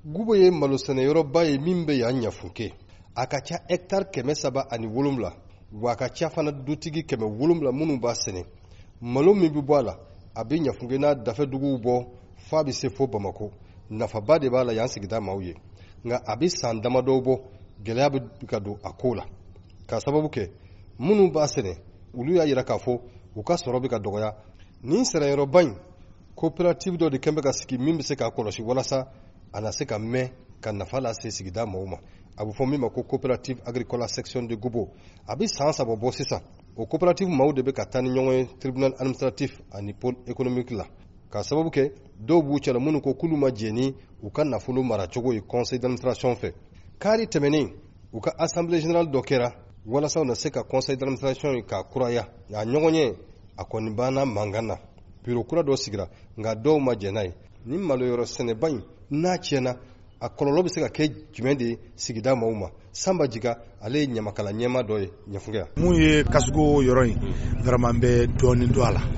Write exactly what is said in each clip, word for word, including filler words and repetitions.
Gubo ye malo sɛnɛ yɔrɔba ye min bɛ yan Ɲafunke. A ka ca hectare kɛmɛ saba ani wolonwula wa a ka ca fana dutigi kɛmɛ wolonwula minnu b'a sɛnɛ. Malo min bɛ bɔ a la a bɛ Ɲafunke n'a dafɛduguw bɔ f'a bɛ se fo Bamako. Nafaba de b'a la yan sigida maaw ye. Nka a bɛ san damadɔ bɔ gɛlɛya bɛ ka don a ko la. K'a sababu kɛ minnu b'a sɛnɛ olu y'a jira k'a fɔ u ka sɔrɔ bɛ ka dɔgɔya. Nin sɛnɛyɔrɔba in coopérative dɔ de kɛn bɛ ka sigi min bɛ se k'a kɔlɔsi walasa a na se ka mɛn ka nafa lase sigida maaw ma. A bɛ fɔ min ma ko coopérative agricole section de Gubo. A bɛ san saba bɔ sisan. O coopérative maaw de bɛ ka taa ni ɲɔgɔn ye tribunal administratif ani pôle économique la. K'a sababu kɛ dɔw b'u cɛla minnu ko k'olu ma jɛn ni u ka nafolo mara cogo ye conseil d'administration fɛ. Kari tɛmɛnen u ka assemblée générale dɔ kɛra walasa u na se ka conseil d'administration ye k'a kuraya. A ɲɔgɔn ye a kɔni banna mankan na. Bureau kura dɔ sigira nka dɔw ma jɛn n'a ye. Ni maloyɔrɔ sɛnɛba in n'a tiɲɛna a kɔlɔlɔ bɛ se ka kɛ jumɛn de ye sigida maaw ma. Sanba Jiga ale ye ɲamakala ɲɛma dɔ ye Ɲafunke yan. Mun ye Kasugu yɔrɔ in vraiment n bɛ dɔɔnin dɔn a la.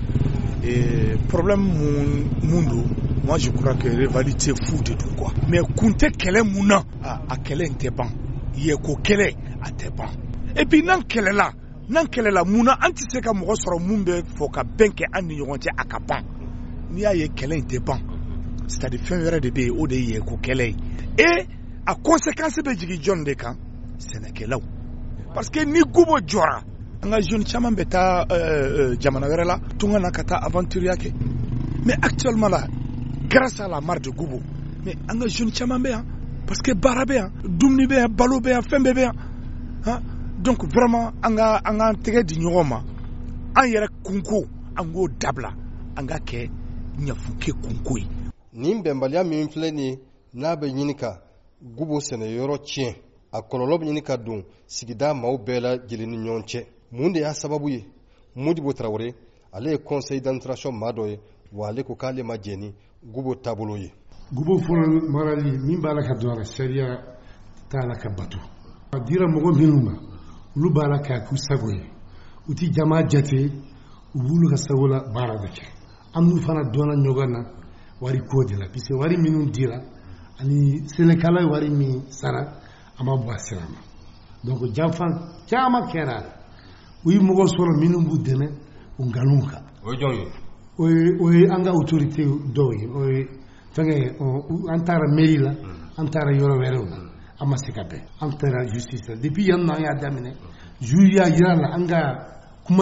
Et problème mun mun don moi je crois que rivalité fou de tout quoi. Mais kun tɛ kɛlɛ mun na a kɛlɛ in tɛ ban. Yeko kɛlɛ a tɛ ban. Et puis n'an kɛlɛla n'an kɛlɛla mun na an tɛ se ka mɔgɔ sɔrɔ mun bɛ fɔ ka bɛn kɛ an ni ɲɔgɔn cɛ a ka ban. N'i y'a ye kɛlɛ in tɛ ban. C'est-à-dire fɛn wɛrɛ de bɛ yen o de ye yeko kɛlɛ ye. Et a conséquence bɛ jigin jɔn de kan sɛnɛkɛlaw. Parce que ni Gubo jɔra an ka jeune caman bɛ taa jamana wɛrɛ la tunga na ka taa aventure kɛ. Mais actuellement là grâce à la mare de Gubo mais an ka jeune caman bɛ yan parce que baara bɛ yan dumuni bɛ yan balo bɛ yan fɛn bɛɛ bɛ yan. Hein? Donc vraiment an ka an ka tɛgɛ di ɲɔgɔn ma an yɛrɛ kunko an k'o dabila an ka kɛ Ɲafunke kunko ye. Nin bɛnbaliya min filɛ nin ye n'a bɛ ɲini ka Gubo sɛnɛyɔrɔ tiɲɛ a kɔlɔlɔ bɛ ɲini ka don sigida maaw bɛɛ lajɛlen ni ɲɔgɔn cɛ. Mun de y'a sababu ye Modibo Traoré ale ye conseil d'administration maa dɔ ye wa ale ko k'ale ma jɛn ni Gubo taabolo ye. Gubo fɔlɔ marali min b'a la ka don a la sariya t'a la ka bato. A dira mɔgɔ minnu ma olu b'a la k'a k'u sago ye u ti jama jate u b'olu ka sago la baara de kɛ. An n'u fana dɔnna ɲɔgɔn na wari ko de la puisque wari minnu dira ani sɛnɛkɛla ye wari min sara a ma bɔ a sira ma. Donc janfan caman kɛra u ye mɔgɔ sɔrɔ minnu b'u dɛmɛ u nkalon kan. O ye jɔn ye? O ye o ye an ka autorité dɔw ye o ye fɛnkɛ an taara mairie la an taara yɔrɔ wɛrɛw la an ma se ka bɛn an taara justice la depuis yan nɔ an y'a daminɛ juge y'a jira la an ka kuma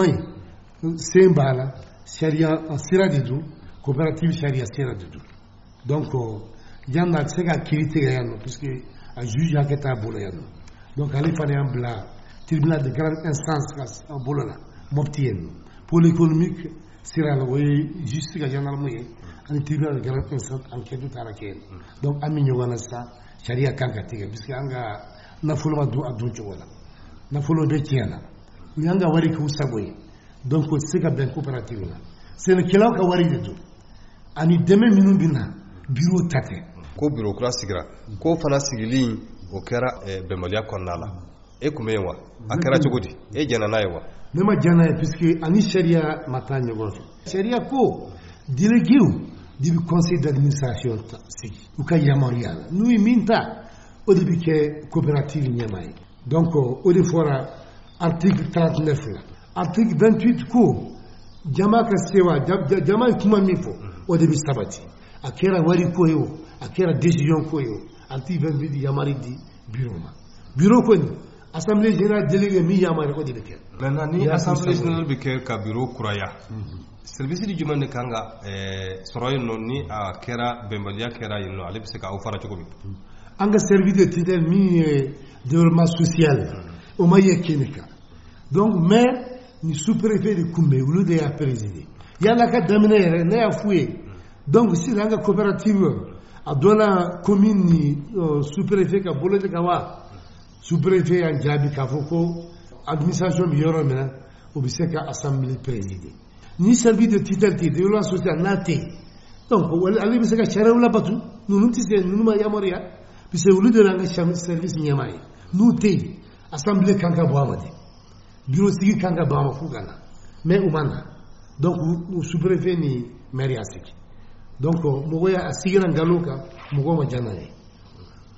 in sen b'a la sariya sira de don coopérative sariya sira de don donc yan nɔ a tɛ se ka kiiri tigɛ yan nɔ puisque a juge hakɛ t'a bolo yan nɔ donc ale fana y'an bila tribunal de grande instance ka bolo la Mopti yen nɔ pôle économique sira la o ye justice ka gendarme ye ani tribunal de grande instance enquête taara kɛ yen donc an bɛ ɲɔgɔn na sisan sariya kan ka tigɛ puisque an ka nafolo ma don a don cogo la nafolo bɛ tiɲɛ na u y'an ka wari k'u sago ye donc o tɛ se ka bɛn coopérative la sɛnɛkɛlaw ka wari de don ani dɛmɛ minnu bɛ na bureau ta tɛ. Ko bureau kura sigira ko fana sigili o kɛra bɛnbaliya kɔnɔna la e tun bɛ yen wa a kɛra cogo di e jɛnna n'a ye wa? Ne ma jɛn n'a ye puisque ani sariya ma taa ɲɔgɔn fɛ. Sariya ko déléguéw de bɛ conseil d'administration sigi u ka yamaruya la n'u ye min ta o de bɛ kɛ coopérative ɲɛmaa ye donc o de fɔra article trente-neuf la article vingt-huit ko jama ka sewa jama ye kuma min fɔ o de bɛ sabati a kɛra wari ko ye o a kɛra décision ko ye o article vingt-huit yamari di bureau ma bureau kɔni assemblée générale délégué min yamari o de bɛ kɛ. Maintenant ni assemblée générale bɛ kɛ ka bureau kuraya service di jumɛn de kan ka sɔrɔ yen nɔ ni a kɛra bɛnbaliya kɛra yen nɔ ale bɛ se k'aw fara cogo min? An ka service de tutelle min ye développement social o ma ye kɛnɛ kan donc maire ni sous-préfet de kun bɛ olu de y'a présider yala ka daminɛ yɛrɛ ne y'a f'u ye donc sisan an ka coopérative a dɔnna commune ni sous-préfet ka bolo de kan wa sous-préfet y'an jaabi k'a fɔ ko administration bɛ yɔrɔ min na o bɛ se ka assemblée présider ni service de tutelle tɛ développement social n'a tɛ yen donc ale bɛ se ka sariyaw labato ninnu tɛ se ninnu ma yamaruya puisque olu de y'an ka service ɲɛmaa ye n'u tɛ yen assemblée kan ka bɔ a ma de bureau sigi kan ka bɔ a ma f'u ka na mais u ma na donc sous-préfet ni maire y'a sigi donc mɔgɔ y'a sigira nkalon kan mɔgɔ ma diya n'a ye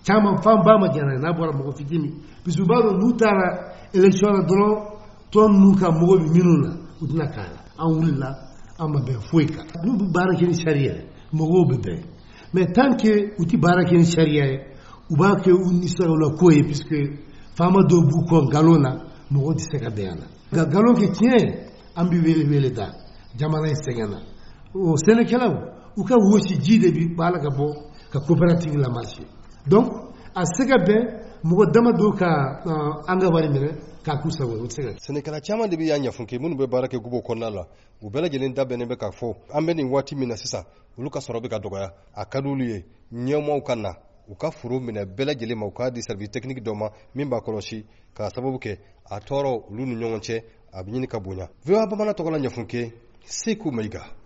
caman fan ba ma jana n'a bɔra mɔgɔ fitini bisu b'a dɔn n'u taara élection na dɔrɔn tɔn ninnu ka mɔgɔ bɛ minnu na u tɛna k'a la an wulila an ma bɛn foyi kan n'u bɛ baara kɛ ni sariya ye mɔgɔw bɛ bɛn mais tant que u tɛ baara kɛ ni sariya ye u b'a kɛ u nisɔndiya ko ye puisque faama dɔw b'u kɔ nkalon na mɔgɔw tɛ se ka bɛn a la nka nkalon kɛ tiɲɛ an bɛ wele wele da jamana in sɛgɛnna o sɛnɛkɛlaw u ka wosi ji de bi b'a la ka bɔ ka coopérative la marché donc a se ka bɛn mɔgɔ dama dɔw ka an ka wari minɛ k'a k'u sago ye o tɛ se ka kɛ. sɛnɛkɛla caman de bɛ y'an ɲɛfunke minnu bɛ baara kɛ gubo kɔnɔna la u bɛɛ lajɛlen da bɛnnen bɛ k'a fɔ an bɛ nin waati min na sisan olu ka sɔrɔ bɛ ka dɔgɔya a ka di olu ye ɲɛmaaw ka na u ka foro minɛ bɛɛ lajɛlen ma u k'a di service technique dɔ ma min b'a kɔlɔsi k'a sababu kɛ a tɔɔrɔ olu ni ɲɔgɔn cɛ a bɛ ɲini ka bonya. V O A bamanan tɔgɔ la ɲɛfunke Seku Mayiga.